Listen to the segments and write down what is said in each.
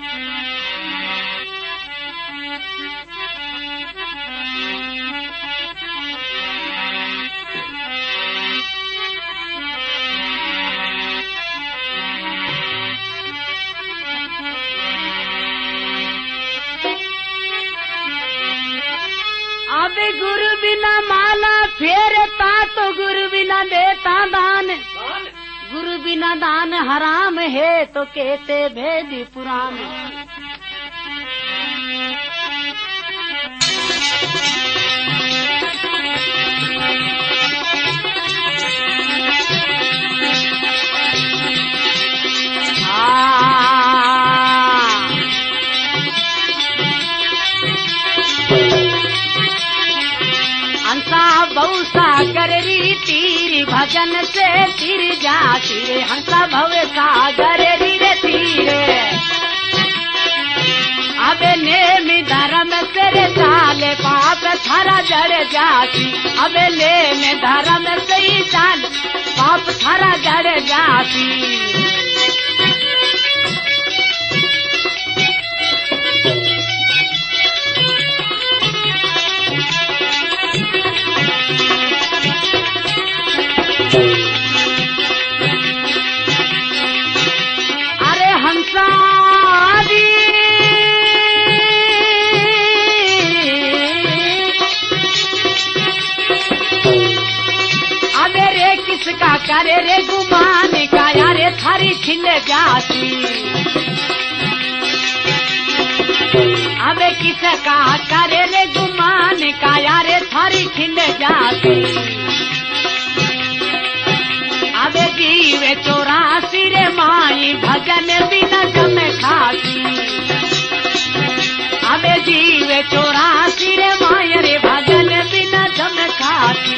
अब गुरु बिना माला फेरता तो गुरु बिना देता दान, गुरु बिना दान हराम है तो कहते भेद पुराण। बहु सागर री तीर भजन से तीर जाती रे, हंसा भव सागर री रे तीर। अब नेम धर्म से रे चाले पाप थारा जड़ जाती, अब नेम धर्म से ही चाल पाप थारा जड़ जाती। किसका करे रे गुमान का यारे थारी खिल जाती, अबे किसका करे रे गुमान का यारे थारी खिल जाती। अबे जीवे 84 रे माई भजन बिना जम खाती, अबे जीवे 84 रे माई रे भजन बिना जम खाती।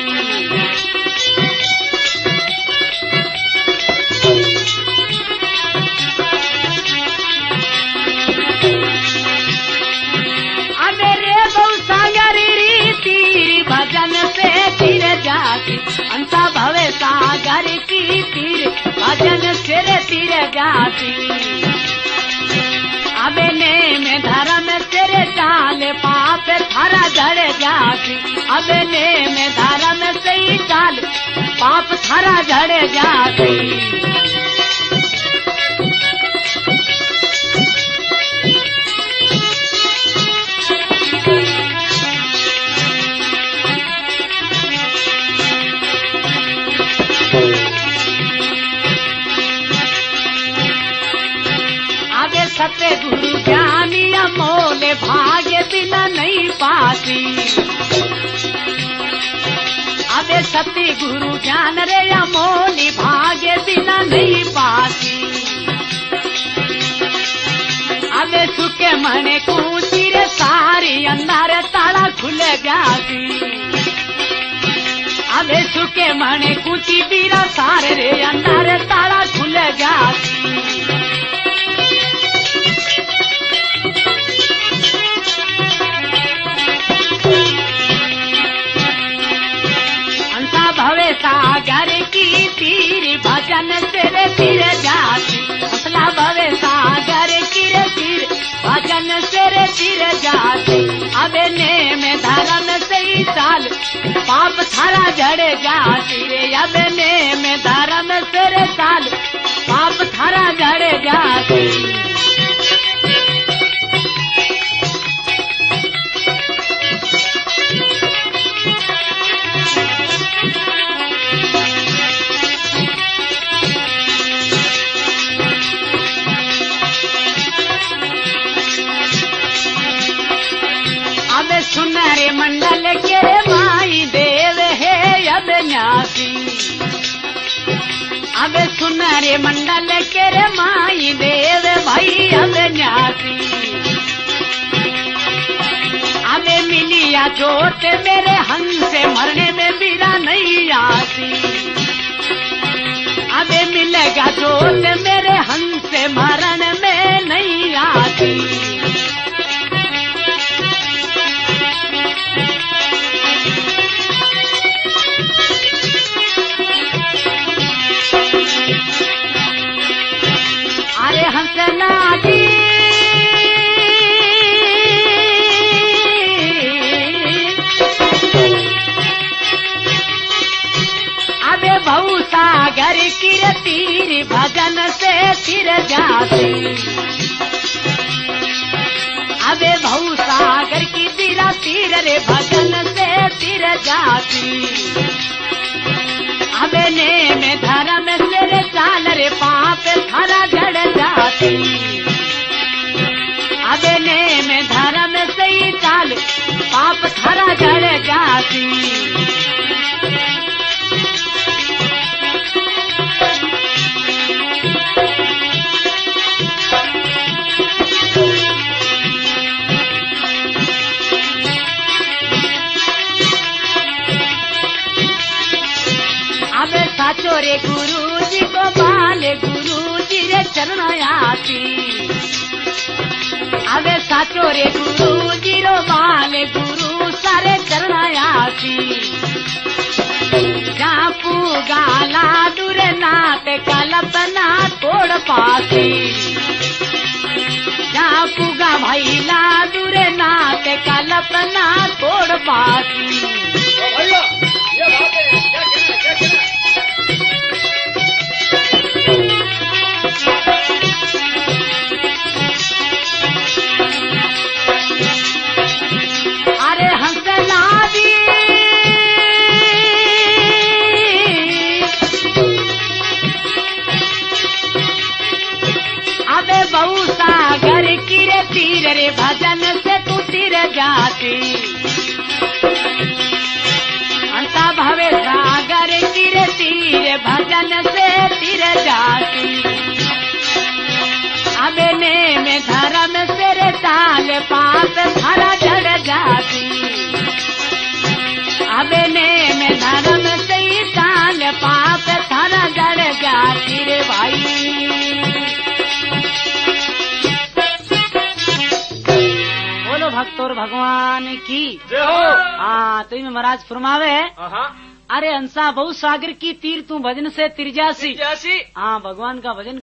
भजन से तीर जाती, अंता भवे सागर की तीर भजन से तीर जाती। अबे नेम धर्म से चाल पाप थारा जड़ जाती, अबे नेम धर्म से ही चाल पाप थारा जड़ जाती। सत्य गुरु ज्ञानी अमोल भाग्य बिना नहीं पाती, अबे सत्य गुरु ज्ञान रे अमोल भाग्य बिना नहीं पाती। अबे सुखे मने कूची रे सारी अंदर ताला खुल जाती, अबे सुखे मने कूची बीरा सारे रे अंदर ताला खुल जाती। भवे सागर की तीर भजन से तीर जाती, हंसला भवे सागर की तीर भजन से तीर जाती। अबे नेम धर्म से ही चाल पाप थारा जड़ जाती रे, अबे नेम धर्म से चाल पाप थारा जड़ जाती। सुनरे मंडल के माई देव है अविनाशी, अब सुनरे मंडल के माई देव भाई अविनाशी। अब मिलिया चोट मेरे हंस मरने में बीरा नहीं आती, अब मिलेगा चोट मेरे हंस मरण में नहीं आती। अरे हंसना जी सागर की रे तीर भजन से तिर जाती। अबे भव सागर की तीरा तीर रे भजन से तिर जाती। अबे ने में धर्म से रे चाल रे पाप थारा जड़ जाती। अबे ने में धर्म से ही चाल पाप थारा जड़ जाती। अबे साचो रे गुरु जी को बाले गुरु जी रे चरण आती। अबे साचो रे गुरु जी रो बाले गुरु सारे चरण आती। जापू गाला दूर नाथ कल्पना तोड़ पाती। जापू गा भैला दूर नाथ कल्पना तोड़ पाती। अरे हंसनादी अबे बहु सागर की रे तीर रे भजन से तू तिर जाती। अंता भवे सागर की रे तीर भजन से तिर जाती। अबे ने में धर्म से रे ताल पाप थारा जड़ जाती। अबे ने में धर्म से ही ताल पाप थारा जड़ जाती रे भाई। बोलो भक्तोर भगवान की जय हो। हाँ तो महाराज फरमावे अरे हंसा बहु सागर की तीर तू भजन से तिरजासी। जैसी हाँ भगवान का भजन